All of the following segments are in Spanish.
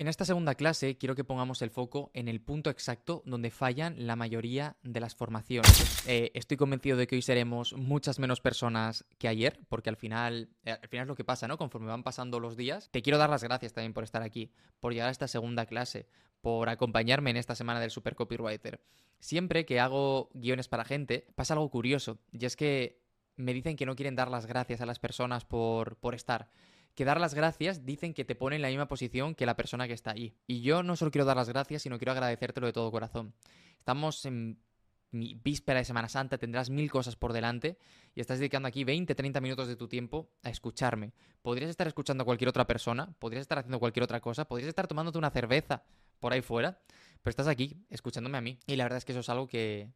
En esta segunda clase quiero que pongamos el foco en el punto exacto donde fallan la mayoría de las formaciones. Estoy convencido de que hoy seremos muchas menos personas que ayer, porque al final es lo que pasa, ¿no? Conforme van pasando los días. Te quiero dar las gracias también por estar aquí, por llegar a esta segunda clase, por acompañarme en esta semana del Super Copywriter. Siempre que hago guiones para gente, pasa algo curioso, y es que me dicen que no quieren dar las gracias a las personas por estar. Que dar las gracias dicen que te pone en la misma posición que la persona que está allí. Y yo no solo quiero dar las gracias, sino quiero agradecértelo de todo corazón. Estamos en mi víspera de Semana Santa, tendrás 1000 cosas por delante y estás dedicando aquí 20-30 minutos de tu tiempo a escucharme. Podrías estar escuchando a cualquier otra persona, podrías estar haciendo cualquier otra cosa, podrías estar tomándote una cerveza por ahí fuera, pero estás aquí escuchándome a mí. Y la verdad es que eso es algo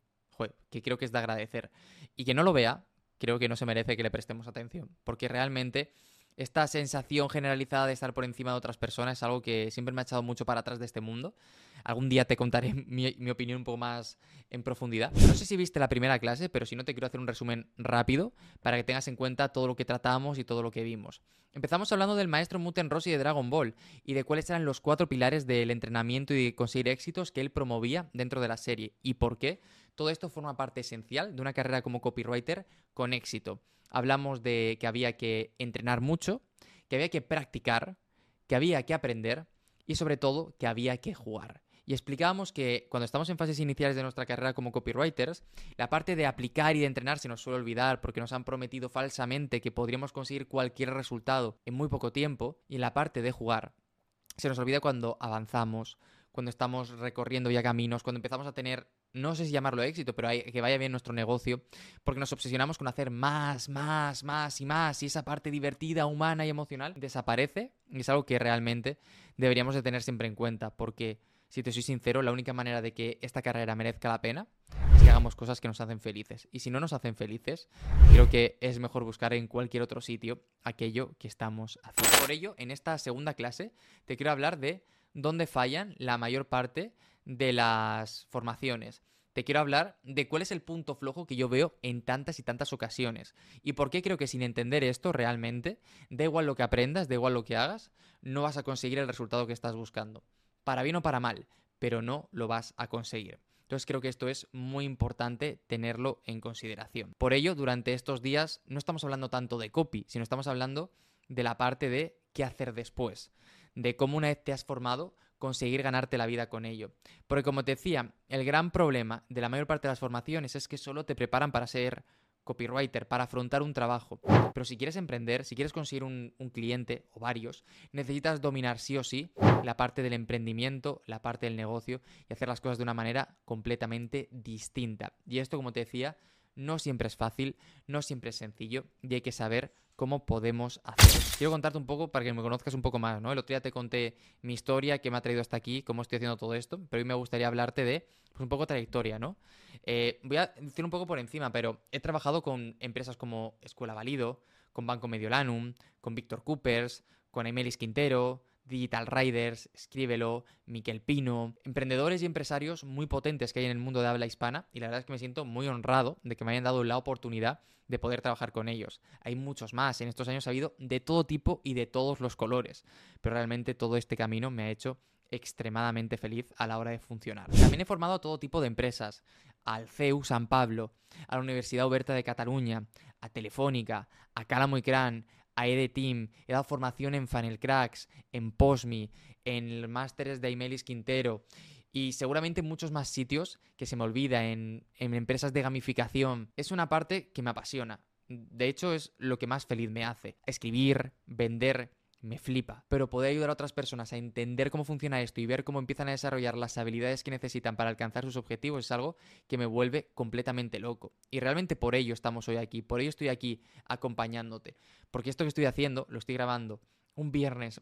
que creo que es de agradecer. Y que no lo vea, creo que no se merece que le prestemos atención, porque realmente esta sensación generalizada de estar por encima de otras personas es algo que siempre me ha echado mucho para atrás de este mundo. Algún día te contaré mi opinión un poco más en profundidad. No sé si viste la primera clase, pero si no te quiero hacer un resumen rápido para que tengas en cuenta todo lo que tratamos y todo lo que vimos. Empezamos hablando del maestro Muten Rossi de Dragon Ball y de cuáles eran los 4 pilares del entrenamiento y de conseguir éxitos que él promovía dentro de la serie y por qué todo esto forma parte esencial de una carrera como copywriter con éxito. Hablamos de que había que entrenar mucho, que había que practicar, que había que aprender y sobre todo que había que jugar. Y explicábamos que cuando estamos en fases iniciales de nuestra carrera como copywriters, la parte de aplicar y de entrenar se nos suele olvidar porque nos han prometido falsamente que podríamos conseguir cualquier resultado en muy poco tiempo, y en la parte de jugar se nos olvida cuando avanzamos, cuando estamos recorriendo ya caminos, cuando empezamos a tener, no sé si llamarlo éxito, pero que vaya bien nuestro negocio, porque nos obsesionamos con hacer más, más, más y más, y esa parte divertida, humana y emocional desaparece, y es algo que realmente deberíamos de tener siempre en cuenta, porque, si te soy sincero, la única manera de que esta carrera merezca la pena es que hagamos cosas que nos hacen felices. Y si no nos hacen felices, creo que es mejor buscar en cualquier otro sitio aquello que estamos haciendo. Por ello, en esta segunda clase te quiero hablar de dónde fallan la mayor parte de las formaciones. Te quiero hablar de cuál es el punto flojo que yo veo en tantas y tantas ocasiones. Y por qué creo que sin entender esto realmente, da igual lo que aprendas, da igual lo que hagas, no vas a conseguir el resultado que estás buscando. Para bien o para mal, pero no lo vas a conseguir. Entonces creo que esto es muy importante tenerlo en consideración. Por ello, durante estos días no estamos hablando tanto de copy, sino estamos hablando de la parte de qué hacer después, de cómo una vez te has formado, conseguir ganarte la vida con ello. Porque como te decía, el gran problema de la mayor parte de las formaciones es que solo te preparan para ser copywriter, para afrontar un trabajo. Pero si quieres emprender, si quieres conseguir un cliente o varios, necesitas dominar sí o sí la parte del emprendimiento, la parte del negocio y hacer las cosas de una manera completamente distinta. Y esto, como te decía, no siempre es fácil, no siempre es sencillo y hay que saber cómo podemos hacer. Quiero contarte un poco para que me conozcas un poco más, ¿no? El otro día te conté mi historia, qué me ha traído hasta aquí, cómo estoy haciendo todo esto, pero hoy me gustaría hablarte de, pues, un poco trayectoria, ¿no? Voy a decir un poco por encima, pero he trabajado con empresas como Escuela Valido, con Banco Mediolanum, con Víctor Coopers, con Emelis Quintero, Digital Riders, Escríbelo, Miquel Pino, emprendedores y empresarios muy potentes que hay en el mundo de habla hispana, y la verdad es que me siento muy honrado de que me hayan dado la oportunidad de poder trabajar con ellos. Hay muchos más, en estos años ha habido de todo tipo y de todos los colores, pero realmente todo este camino me ha hecho extremadamente feliz a la hora de funcionar. También he formado a todo tipo de empresas, al CEU San Pablo, a la Universidad Oberta de Cataluña, a Telefónica, a Calamo y Cran, a EDTeam, he dado formación en Funnel Cracks, en Postme, en el másteres de Imelis Quintero y seguramente en muchos más sitios que se me olvida, en empresas de gamificación. Es una parte que me apasiona. De hecho, es lo que más feliz me hace. Escribir, vender, me flipa. Pero poder ayudar a otras personas a entender cómo funciona esto y ver cómo empiezan a desarrollar las habilidades que necesitan para alcanzar sus objetivos es algo que me vuelve completamente loco. Y realmente por ello estamos hoy aquí, por ello estoy aquí acompañándote. Porque esto que estoy haciendo, lo estoy grabando un viernes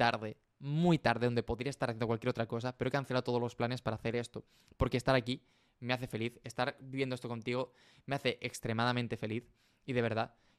muy tarde, donde podría estar haciendo cualquier otra cosa, pero he cancelado todos los planes para hacer esto. Porque estar aquí me hace feliz, estar viviendo esto contigo me hace extremadamente feliz y de verdad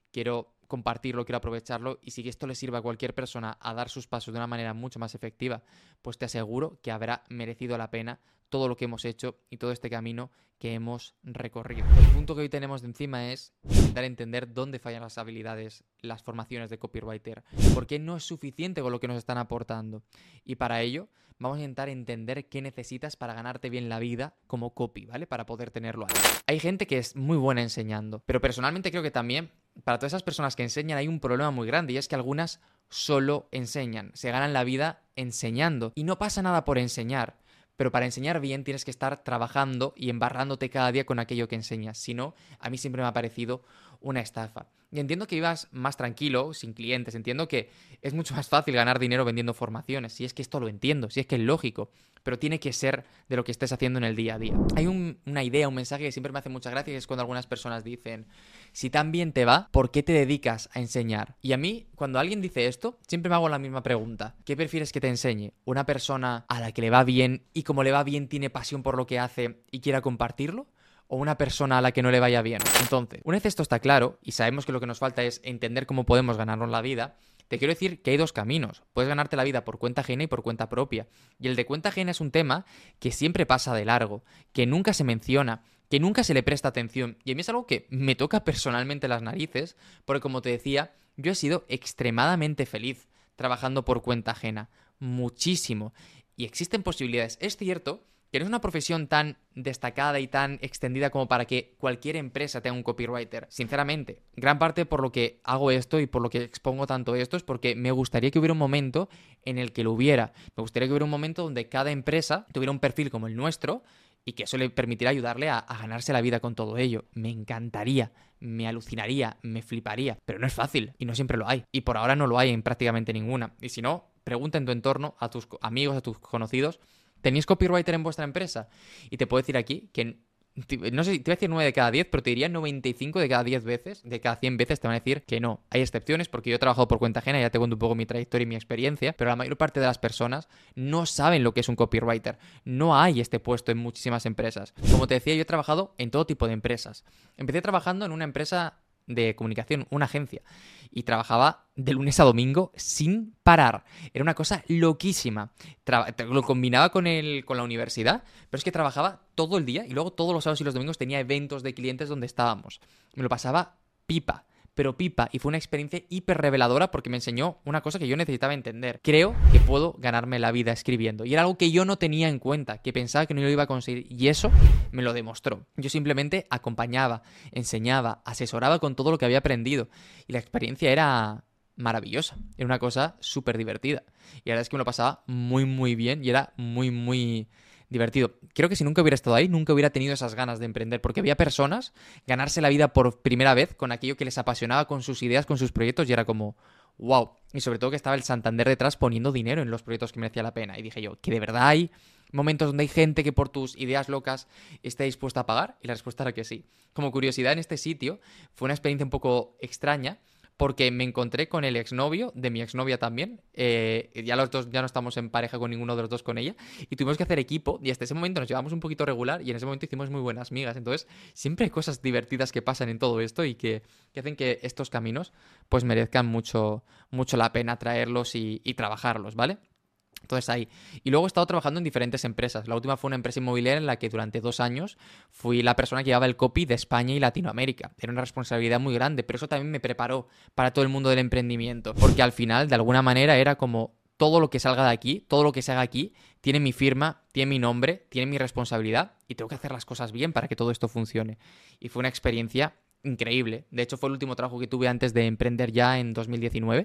quiero compartirlo, quiero aprovecharlo, y si esto le sirve a cualquier persona a dar sus pasos de una manera mucho más efectiva, pues te aseguro que habrá merecido la pena todo lo que hemos hecho y todo este camino que hemos recorrido. El punto que hoy tenemos de encima es intentar entender dónde fallan las habilidades, las formaciones de copywriter, por qué no es suficiente con lo que nos están aportando. Y para ello vamos a intentar entender qué necesitas para ganarte bien la vida como copy, ¿vale? Para poder tenerlo ahí. Hay gente que es muy buena enseñando, pero personalmente creo que también para todas esas personas que enseñan hay un problema muy grande, y es que algunas solo enseñan, se ganan la vida enseñando, y no pasa nada por enseñar. Pero para enseñar bien tienes que estar trabajando y embarrándote cada día con aquello que enseñas. Si no, a mí siempre me ha parecido una estafa. Y entiendo que vivas más tranquilo, sin clientes. Entiendo que es mucho más fácil ganar dinero vendiendo formaciones. Si es que esto lo entiendo, si es que es lógico. Pero tiene que ser de lo que estés haciendo en el día a día. Hay una idea, un mensaje que siempre me hace mucha gracia, y es cuando algunas personas dicen: si tan bien te va, ¿por qué te dedicas a enseñar? Y a mí, cuando alguien dice esto, siempre me hago la misma pregunta. ¿Qué prefieres que te enseñe? ¿Una persona a la que le va bien y como le va bien tiene pasión por lo que hace y quiera compartirlo? ¿O una persona a la que no le vaya bien? Entonces, una vez esto está claro y sabemos que lo que nos falta es entender cómo podemos ganarnos la vida, te quiero decir que hay dos caminos. Puedes ganarte la vida por cuenta ajena y por cuenta propia. Y el de cuenta ajena es un tema que siempre pasa de largo, que nunca se menciona, que nunca se le presta atención. Y a mí es algo que me toca personalmente las narices, porque como te decía, yo he sido extremadamente feliz trabajando por cuenta ajena. Muchísimo. Y existen posibilidades. Es cierto que no es una profesión tan destacada y tan extendida como para que cualquier empresa tenga un copywriter. Sinceramente, gran parte por lo que hago esto y por lo que expongo tanto esto es porque me gustaría que hubiera un momento en el que lo hubiera. Me gustaría que hubiera un momento donde cada empresa tuviera un perfil como el nuestro y que eso le permitiera ayudarle a ganarse la vida con todo ello. Me encantaría, me alucinaría, me fliparía. Pero no es fácil y no siempre lo hay. Y por ahora no lo hay en prácticamente ninguna. Y si no, pregunta en tu entorno, a tus amigos, a tus conocidos: ¿tenéis copywriter en vuestra empresa? Y te puedo decir aquí que, no sé, te voy a decir 9 de cada 10, pero te diría 95 de cada 10 veces, de cada 100 veces te van a decir que no. Hay excepciones porque yo he trabajado por cuenta ajena, ya te cuento un poco mi trayectoria y mi experiencia, pero la mayor parte de las personas no saben lo que es un copywriter. No hay este puesto en muchísimas empresas. Como te decía, yo he trabajado en todo tipo de empresas. Empecé trabajando en una empresa de comunicación, una agencia, y trabajaba de lunes a domingo sin parar. Era una cosa loquísima. Lo combinaba con la universidad, pero es que trabajaba todo el día y luego todos los sábados y los domingos tenía eventos de clientes donde estábamos. Me lo pasaba pipa. Pero pipa, y fue una experiencia hiper reveladora porque me enseñó una cosa que yo necesitaba entender. Creo que puedo ganarme la vida escribiendo, y era algo que yo no tenía en cuenta, que pensaba que no lo iba a conseguir, y eso me lo demostró. Yo simplemente acompañaba, enseñaba, asesoraba con todo lo que había aprendido, y la experiencia era maravillosa, era una cosa súper divertida, y la verdad es que me lo pasaba muy muy bien y era muy muy divertido. Creo que si nunca hubiera estado ahí, nunca hubiera tenido esas ganas de emprender, porque había personas ganarse la vida por primera vez con aquello que les apasionaba, con sus ideas, con sus proyectos, y era como, wow. Y sobre todo que estaba el Santander detrás poniendo dinero en los proyectos que merecía la pena. Y dije yo, que de verdad hay momentos donde hay gente que por tus ideas locas esté dispuesta a pagar, y la respuesta era que sí. Como curiosidad, en este sitio fue una experiencia un poco extraña, porque me encontré con el exnovio de mi exnovia también. Ya los dos ya no estamos en pareja con ninguno de los dos con ella. Y tuvimos que hacer equipo. Y hasta ese momento nos llevamos un poquito regular. Y en ese momento hicimos muy buenas migas. Entonces, siempre hay cosas divertidas que pasan en todo esto y que hacen que estos caminos pues merezcan mucho, mucho la pena traerlos y trabajarlos, ¿vale? Entonces ahí. Y luego he estado trabajando en diferentes empresas. La última fue una empresa inmobiliaria en la que durante 2 años fui la persona que llevaba el copy de España y Latinoamérica. Era una responsabilidad muy grande, pero eso también me preparó para todo el mundo del emprendimiento. Porque al final, de alguna manera, era como todo lo que salga de aquí, todo lo que se haga aquí, tiene mi firma, tiene mi nombre, tiene mi responsabilidad, y tengo que hacer las cosas bien para que todo esto funcione. Y fue una experiencia increíble. De hecho, fue el último trabajo que tuve antes de emprender ya en 2019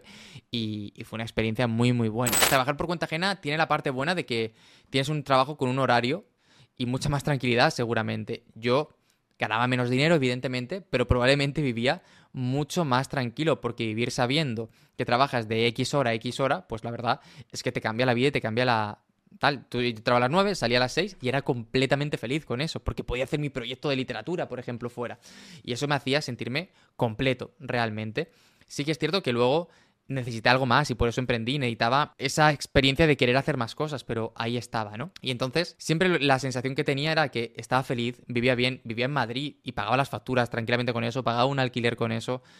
y fue una experiencia muy, muy buena. Trabajar por cuenta ajena tiene la parte buena de que tienes un trabajo con un horario y mucha más tranquilidad, seguramente. Yo ganaba menos dinero, evidentemente, pero probablemente vivía mucho más tranquilo, porque vivir sabiendo que trabajas de X hora a X hora, pues la verdad es que te cambia la vida y te cambia la tal. Yo entraba a las 9, salía a las 6 y era completamente feliz con eso, porque podía hacer mi proyecto de literatura, por ejemplo, fuera. Y eso me hacía sentirme completo, realmente. Sí que es cierto que luego necesité algo más y por eso emprendí, necesitaba esa experiencia de querer hacer más cosas, pero ahí estaba, ¿no? Y entonces siempre la sensación que tenía era que estaba feliz, vivía bien, vivía en Madrid y pagaba las facturas tranquilamente con eso, pagaba un alquiler con eso.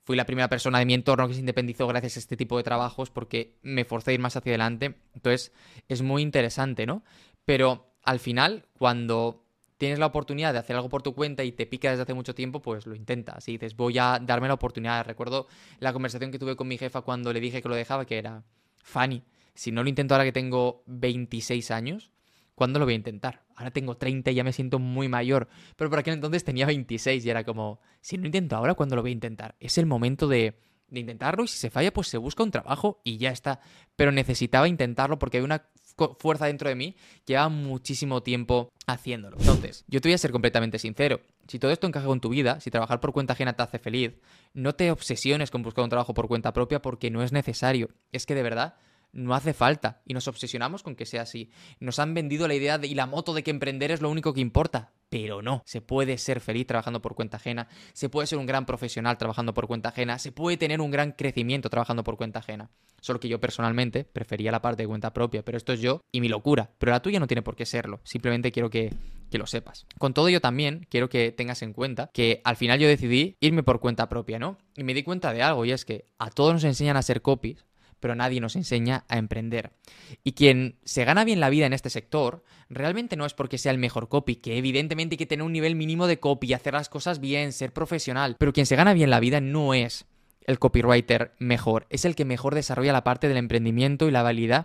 Fui la primera persona de mi entorno que se independizó gracias a este tipo de trabajos porque me forcé a ir más hacia adelante. Entonces, es muy interesante, ¿no? Pero al final, cuando tienes la oportunidad de hacer algo por tu cuenta y te pica desde hace mucho tiempo, pues lo intentas. Y dices, voy a darme la oportunidad. Recuerdo la conversación que tuve con mi jefa cuando le dije que lo dejaba, que era, Fanny, si no lo intento ahora que tengo 26 años, ¿cuándo lo voy a intentar? Ahora tengo 30 y ya me siento muy mayor. Pero por aquel entonces tenía 26 y era como, si no intento ahora, ¿cuándo lo voy a intentar? Es el momento de intentarlo y si se falla, pues se busca un trabajo y ya está. Pero necesitaba intentarlo porque hay una fuerza dentro de mí que lleva muchísimo tiempo haciéndolo. Entonces, yo te voy a ser completamente sincero. Si todo esto encaja con tu vida, si trabajar por cuenta ajena te hace feliz, no te obsesiones con buscar un trabajo por cuenta propia porque no es necesario. Es que de verdad no hace falta y nos obsesionamos con que sea así. Nos han vendido la idea y la moto de que emprender es lo único que importa. Pero no, se puede ser feliz trabajando por cuenta ajena, se puede ser un gran profesional trabajando por cuenta ajena, se puede tener un gran crecimiento trabajando por cuenta ajena. Solo que yo personalmente prefería la parte de cuenta propia, pero esto es yo y mi locura. Pero la tuya no tiene por qué serlo, simplemente quiero que lo sepas. Con todo ello también quiero que tengas en cuenta que al final yo decidí irme por cuenta propia, ¿no? Y me di cuenta de algo y es que a todos nos enseñan a ser copies, pero nadie nos enseña a emprender. Y quien se gana bien la vida en este sector, realmente no es porque sea el mejor copy, que evidentemente hay que tener un nivel mínimo de copy, hacer las cosas bien, ser profesional, pero quien se gana bien la vida no es el copywriter mejor, es el que mejor desarrolla la parte del emprendimiento y la habilidad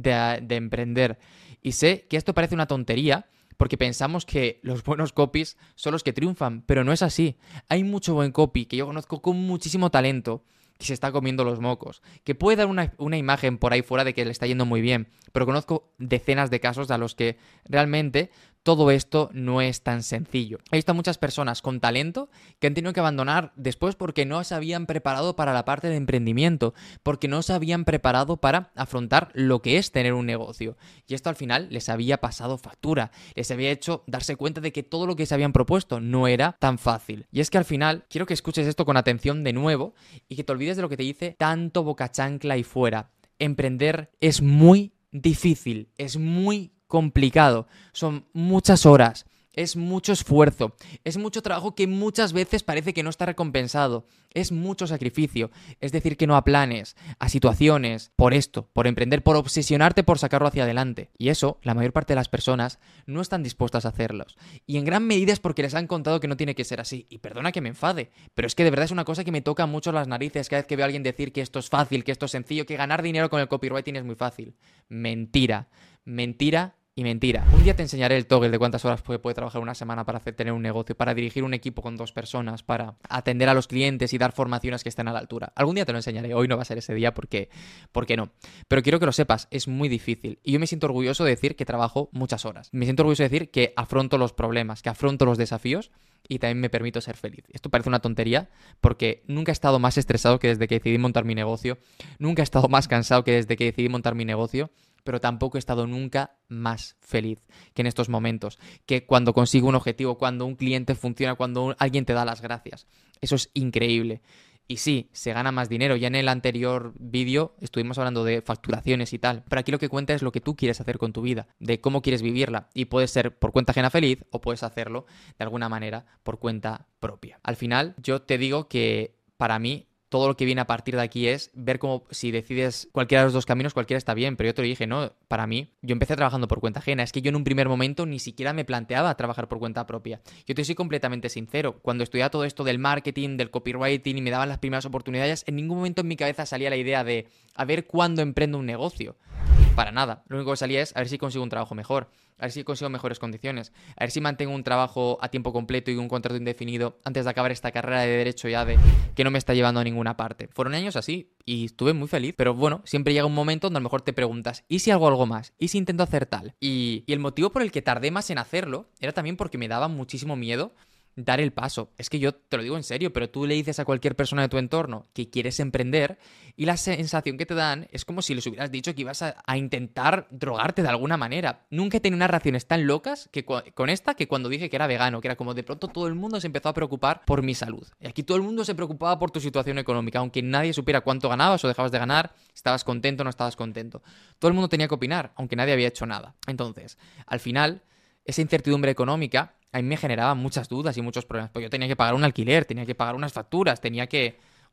de emprender. Y sé que esto parece una tontería, porque pensamos que los buenos copies son los que triunfan, pero no es así. Hay mucho buen copy que yo conozco con muchísimo talento, que se está comiendo los mocos, que puede dar una imagen por ahí fuera de que le está yendo muy bien, pero conozco decenas de casos a los que realmente todo esto no es tan sencillo. He visto a muchas personas con talento que han tenido que abandonar después porque no se habían preparado para la parte de emprendimiento, porque no se habían preparado para afrontar lo que es tener un negocio. Y esto al final les había pasado factura, les había hecho darse cuenta de que todo lo que se habían propuesto no era tan fácil. Y es que al final quiero que escuches esto con atención de nuevo y que te olvides de lo que te dice tanto boca chancla y fuera. Emprender es muy difícil, es muy complicado, son muchas horas, es mucho esfuerzo, es mucho trabajo que muchas veces parece que no está recompensado, es mucho sacrificio, es decir que no a planes, a situaciones, por esto, por emprender, por obsesionarte por sacarlo hacia adelante. Y eso, la mayor parte de las personas no están dispuestas a hacerlos. Y en gran medida es porque les han contado que no tiene que ser así. Y perdona que me enfade, pero es que de verdad es una cosa que me toca mucho las narices cada vez que veo a alguien decir que esto es fácil, que esto es sencillo, que ganar dinero con el copywriting es muy fácil. Mentira. Mentira y mentira. Un día te enseñaré el toggle de cuántas horas puede trabajar una semana para tener un negocio, para dirigir un equipo con 2 personas, para atender a los clientes y dar formaciones que estén a la altura. Algún día te lo enseñaré, hoy no va a ser ese día porque no. Pero quiero que lo sepas, es muy difícil. Y yo me siento orgulloso de decir que trabajo muchas horas. Me siento orgulloso de decir que afronto los problemas, que afronto los desafíos y también me permito ser feliz. Esto parece una tontería porque nunca he estado más estresado que desde que decidí montar mi negocio, nunca he estado más cansado que desde que decidí montar mi negocio, pero tampoco he estado nunca más feliz que en estos momentos, que cuando consigo un objetivo, cuando un cliente funciona, cuando alguien te da las gracias. Eso es increíble. Y sí, se gana más dinero. Ya en el anterior vídeo estuvimos hablando de facturaciones y tal, pero aquí lo que cuenta es lo que tú quieres hacer con tu vida, de cómo quieres vivirla. Y puede ser por cuenta ajena feliz o puedes hacerlo de alguna manera por cuenta propia. Al final, yo te digo que para mí todo lo que viene a partir de aquí es ver cómo si decides cualquiera de los 2 caminos, cualquiera está bien, pero yo te lo dije, no, para mí, yo empecé trabajando por cuenta ajena, es que yo en un primer momento ni siquiera me planteaba trabajar por cuenta propia. Yo te soy completamente sincero, cuando estudiaba todo esto del marketing, del copywriting y me daban las primeras oportunidades, en ningún momento en mi cabeza salía la idea de a ver cuándo emprendo un negocio. Para nada, lo único que salía es a ver si consigo un trabajo mejor, a ver si consigo mejores condiciones, a ver si mantengo un trabajo a tiempo completo y un contrato indefinido antes de acabar esta carrera de derecho ya de que no me está llevando a ninguna parte. Fueron años así y estuve muy feliz, pero bueno, siempre llega un momento donde a lo mejor te preguntas, ¿y si hago algo más? ¿Y si intento hacer tal? Y el motivo por el que tardé más en hacerlo era también porque me daba muchísimo miedo dar el paso. Es que yo te lo digo en serio, pero tú le dices a cualquier persona de tu entorno que quieres emprender y la sensación que te dan es como si les hubieras dicho que ibas a intentar drogarte de alguna manera. Nunca he tenido unas reacciones tan locas que con esta que cuando dije que era vegano, que era como de pronto todo el mundo se empezó a preocupar por mi salud. Y aquí todo el mundo se preocupaba por tu situación económica, aunque nadie supiera cuánto ganabas o dejabas de ganar, estabas contento o no estabas contento. Todo el mundo tenía que opinar, aunque nadie había hecho nada. Entonces, al final, esa incertidumbre económica a mí me generaba muchas dudas y muchos problemas, porque yo tenía que pagar un alquiler, tenía que pagar unas facturas, tenía que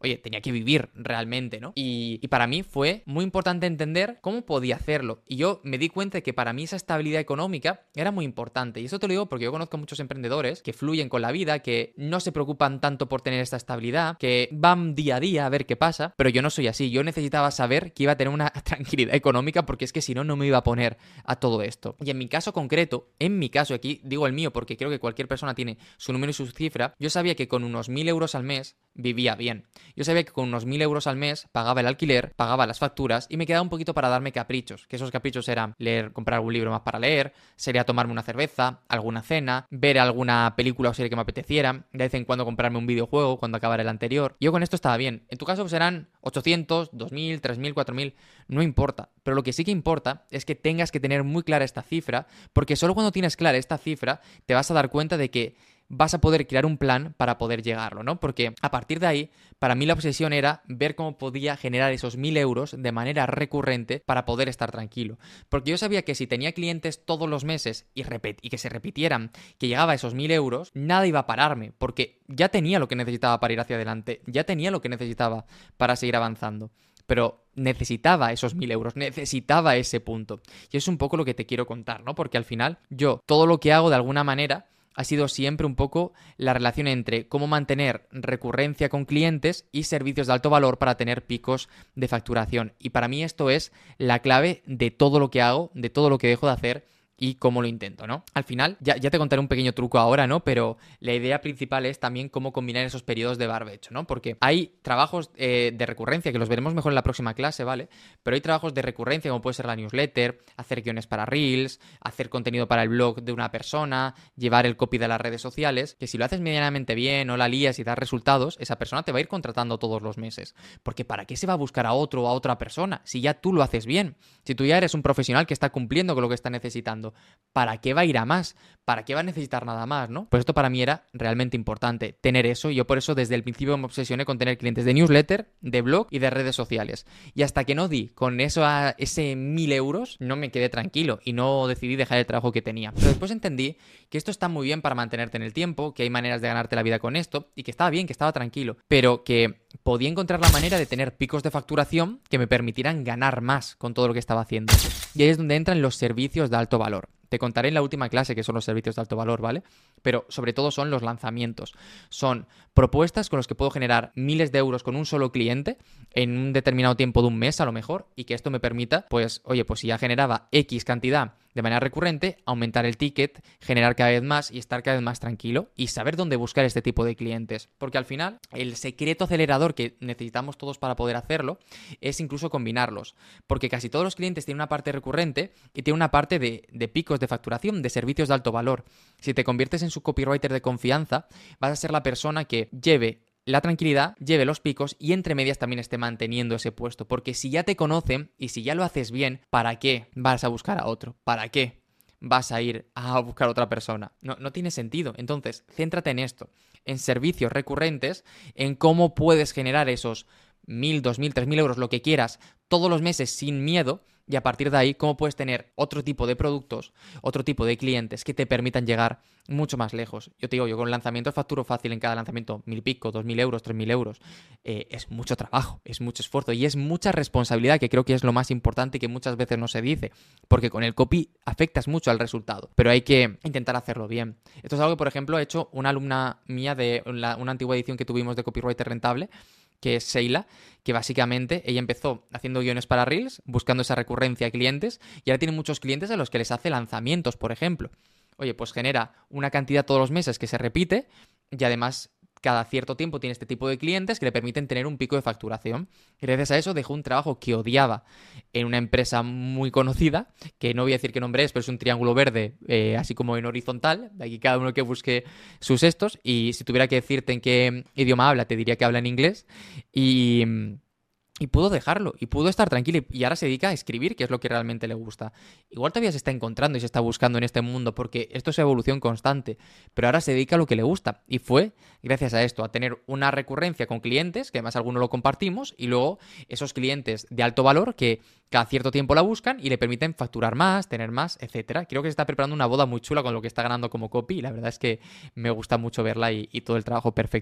oye, tenía que vivir realmente, ¿no? Y para mí fue muy importante entender cómo podía hacerlo. Y yo me di cuenta de que para mí esa estabilidad económica era muy importante. Y eso te lo digo porque yo conozco muchos emprendedores que fluyen con la vida, que no se preocupan tanto por tener esta estabilidad, que van día a día a ver qué pasa, pero yo no soy así. Yo necesitaba saber que iba a tener una tranquilidad económica porque es que si no, no me iba a poner a todo esto. Y en mi caso concreto, aquí digo el mío porque creo que cualquier persona tiene su número y su cifra, yo sabía que con unos 1.000 euros al mes vivía bien. Yo sabía que con unos 1.000 euros al mes pagaba el alquiler, pagaba las facturas y me quedaba un poquito para darme caprichos, que esos caprichos eran leer, comprar algún libro más para leer, sería tomarme una cerveza, alguna cena, ver alguna película o serie que me apeteciera, de vez en cuando comprarme un videojuego cuando acabara el anterior. Yo con esto estaba bien. En tu caso serán 800, 2.000, 3.000, 4.000, no importa. Pero lo que sí que importa es que tengas que tener muy clara esta cifra, porque solo cuando tienes clara esta cifra te vas a dar cuenta de que vas a poder crear un plan para poder llegarlo, ¿no? Porque a partir de ahí, para mí la obsesión era ver cómo podía generar esos 1.000 euros de manera recurrente para poder estar tranquilo. Porque yo sabía que si tenía clientes todos los meses y que se repitieran, que llegaba a esos 1.000 euros, nada iba a pararme, porque ya tenía lo que necesitaba para ir hacia adelante, ya tenía lo que necesitaba para seguir avanzando. Pero necesitaba esos 1.000 euros, necesitaba ese punto. Y es un poco lo que te quiero contar, ¿no? Porque al final yo todo lo que hago de alguna manera ha sido siempre un poco la relación entre cómo mantener recurrencia con clientes y servicios de alto valor para tener picos de facturación. Y para mí esto es la clave de todo lo que hago, de todo lo que dejo de hacer y cómo lo intento, ¿no? Al final, ya te contaré un pequeño truco ahora, ¿no? Pero la idea principal es también cómo combinar esos periodos de barbecho, ¿no? Porque hay trabajos de recurrencia, que los veremos mejor en la próxima clase, ¿vale? Pero hay trabajos de recurrencia, como puede ser la newsletter, hacer guiones para Reels, hacer contenido para el blog de una persona, llevar el copy de las redes sociales, que si lo haces medianamente bien, no la lías y das resultados, esa persona te va a ir contratando todos los meses. Porque ¿para qué se va a buscar a otro o a otra persona si ya tú lo haces bien? Si tú ya eres un profesional que está cumpliendo con lo que está necesitando, ¿para qué va a ir a más? ¿Para qué va a necesitar nada más, no? Pues esto para mí era realmente importante, tener eso, y yo por eso desde el principio me obsesioné con tener clientes de newsletter, de blog y de redes sociales. Y hasta que no di con eso a ese 1.000 euros, no me quedé tranquilo y no decidí dejar el trabajo que tenía. Pero después entendí que esto está muy bien para mantenerte en el tiempo, que hay maneras de ganarte la vida con esto, y que estaba bien, que estaba tranquilo, pero que podía encontrar la manera de tener picos de facturación que me permitieran ganar más con todo lo que estaba haciendo. Y ahí es donde entran los servicios de alto valor. Te contaré en la última clase qué son los servicios de alto valor, ¿vale? Pero sobre todo son los lanzamientos. Son propuestas con las que puedo generar miles de euros con un solo cliente en un determinado tiempo de un mes a lo mejor, y que esto me permita, pues, oye, pues si ya generaba X cantidad de manera recurrente, aumentar el ticket, generar cada vez más y estar cada vez más tranquilo y saber dónde buscar este tipo de clientes. Porque al final, el secreto acelerador que necesitamos todos para poder hacerlo es incluso combinarlos. Porque casi todos los clientes tienen una parte recurrente y tienen una parte de picos de facturación, de servicios de alto valor. Si te conviertes en su copywriter de confianza, vas a ser la persona que lleve la tranquilidad, lleve los picos y entre medias también esté manteniendo ese puesto. Porque si ya te conocen y si ya lo haces bien, ¿para qué vas a buscar a otro? ¿Para qué vas a ir a buscar a otra persona? No tiene sentido. Entonces, céntrate en esto, en servicios recurrentes, en cómo puedes generar esos 1.000, 2.000, 3.000 euros, lo que quieras, todos los meses sin miedo. Y a partir de ahí, cómo puedes tener otro tipo de productos, otro tipo de clientes que te permitan llegar mucho más lejos. Yo te digo, yo con lanzamientos facturo fácil en cada lanzamiento 1.000 y pico, 2.000 euros, 3.000 euros. Es mucho trabajo, es mucho esfuerzo y es mucha responsabilidad, que creo que es lo más importante y que muchas veces no se dice. Porque con el copy afectas mucho al resultado, pero hay que intentar hacerlo bien. Esto es algo que, por ejemplo, ha hecho una alumna mía de una antigua edición que tuvimos de Copywriter Rentable, que es Sheila, que básicamente ella empezó haciendo guiones para Reels, buscando esa recurrencia de clientes, y ahora tiene muchos clientes a los que les hace lanzamientos, por ejemplo. Oye, pues genera una cantidad todos los meses que se repite, y además cada cierto tiempo tiene este tipo de clientes que le permiten tener un pico de facturación. Gracias a eso dejó un trabajo que odiaba en una empresa muy conocida, que no voy a decir qué nombre es, pero es un triángulo verde, así como en horizontal, de aquí cada uno que busque sus estos, y si tuviera que decirte en qué idioma habla, te diría que habla en inglés, y pudo dejarlo, y pudo estar tranquilo, y ahora se dedica a escribir, que es lo que realmente le gusta. Igual todavía se está encontrando y se está buscando en este mundo, porque esto es evolución constante, pero ahora se dedica a lo que le gusta, y fue gracias a esto, a tener una recurrencia con clientes, que además algunos lo compartimos, y luego esos clientes de alto valor que cada cierto tiempo la buscan y le permiten facturar más, tener más, etcétera. Creo que se está preparando una boda muy chula con lo que está ganando como copy, y la verdad es que me gusta mucho verla y todo el trabajo perfecto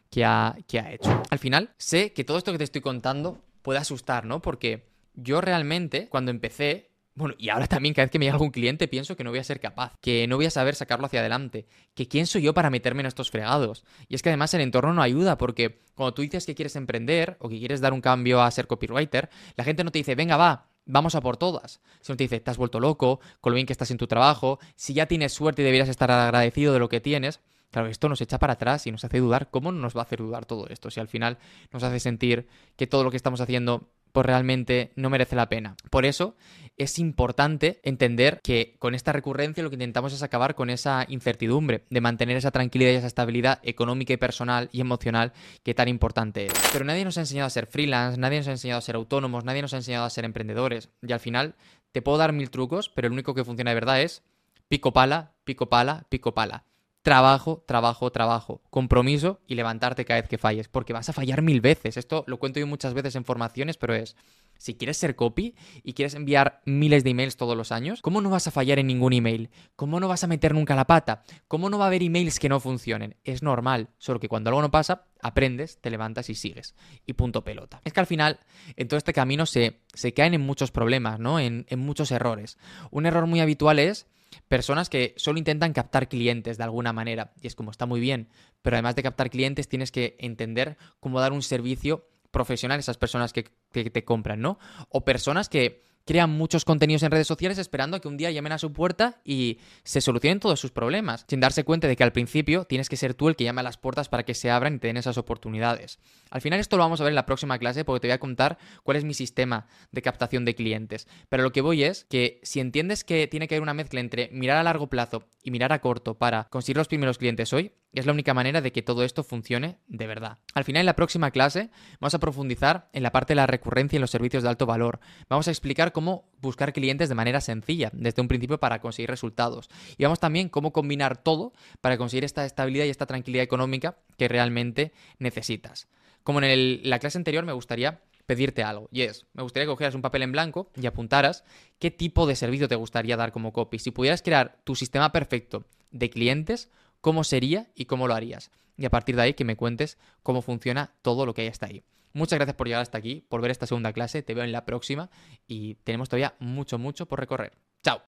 que ha hecho. Al final, sé que todo esto que te estoy contando puede asustar, ¿no? Porque yo realmente, cuando empecé, bueno, y ahora también cada vez que me llega algún cliente pienso que no voy a ser capaz, que no voy a saber sacarlo hacia adelante, que quién soy yo para meterme en estos fregados. Y es que además el entorno no ayuda porque cuando tú dices que quieres emprender o que quieres dar un cambio a ser copywriter, la gente no te dice, venga, va, vamos a por todas. Sino te dice, te has vuelto loco, con lo bien que estás en tu trabajo, si ya tienes suerte y deberías estar agradecido de lo que tienes. Claro, esto nos echa para atrás y nos hace dudar. ¿Cómo no nos va a hacer dudar todo esto? Si al final nos hace sentir que todo lo que estamos haciendo pues realmente no merece la pena. Por eso es importante entender que con esta recurrencia lo que intentamos es acabar con esa incertidumbre, de mantener esa tranquilidad y esa estabilidad económica y personal y emocional que tan importante es. Pero nadie nos ha enseñado a ser freelance, nadie nos ha enseñado a ser autónomos, nadie nos ha enseñado a ser emprendedores. Y al final te puedo dar 1000 trucos, pero el único que funciona de verdad es pico pala, pico pala, pico pala. Trabajo, trabajo, trabajo, compromiso y levantarte cada vez que falles, porque vas a fallar 1000 veces. Esto lo cuento yo muchas veces en formaciones, pero es, si quieres ser copy y quieres enviar miles de emails todos los años, ¿cómo no vas a fallar en ningún email? ¿Cómo no vas a meter nunca la pata? ¿Cómo no va a haber emails que no funcionen? Es normal, solo que cuando algo no pasa, aprendes, te levantas y sigues. Y punto pelota. Es que al final, en todo este camino se caen en muchos problemas, ¿no? En muchos errores. Un error muy habitual es personas que solo intentan captar clientes de alguna manera. Y es como, está muy bien, pero además de captar clientes tienes que entender cómo dar un servicio profesional a esas personas que te compran, ¿no? O personas que crean muchos contenidos en redes sociales esperando a que un día llamen a su puerta y se solucionen todos sus problemas, sin darse cuenta de que al principio tienes que ser tú el que llame a las puertas para que se abran y te den esas oportunidades. Al final esto lo vamos a ver en la próxima clase porque te voy a contar cuál es mi sistema de captación de clientes. Pero lo que voy es que si entiendes que tiene que haber una mezcla entre mirar a largo plazo y mirar a corto para conseguir los primeros clientes hoy, es la única manera de que todo esto funcione de verdad. Al final, en la próxima clase, vamos a profundizar en la parte de la recurrencia y los servicios de alto valor. Vamos a explicar cómo buscar clientes de manera sencilla, desde un principio para conseguir resultados. Y vamos también cómo combinar todo para conseguir esta estabilidad y esta tranquilidad económica que realmente necesitas. Como en la clase anterior, me gustaría pedirte algo. Y es, me gustaría que cogieras un papel en blanco y apuntaras qué tipo de servicio te gustaría dar como copy. Si pudieras crear tu sistema perfecto de clientes, ¿cómo sería y cómo lo harías? Y a partir de ahí que me cuentes cómo funciona todo lo que hay hasta ahí. Muchas gracias por llegar hasta aquí, por ver esta segunda clase. Te veo en la próxima y tenemos todavía mucho por recorrer. ¡Chao!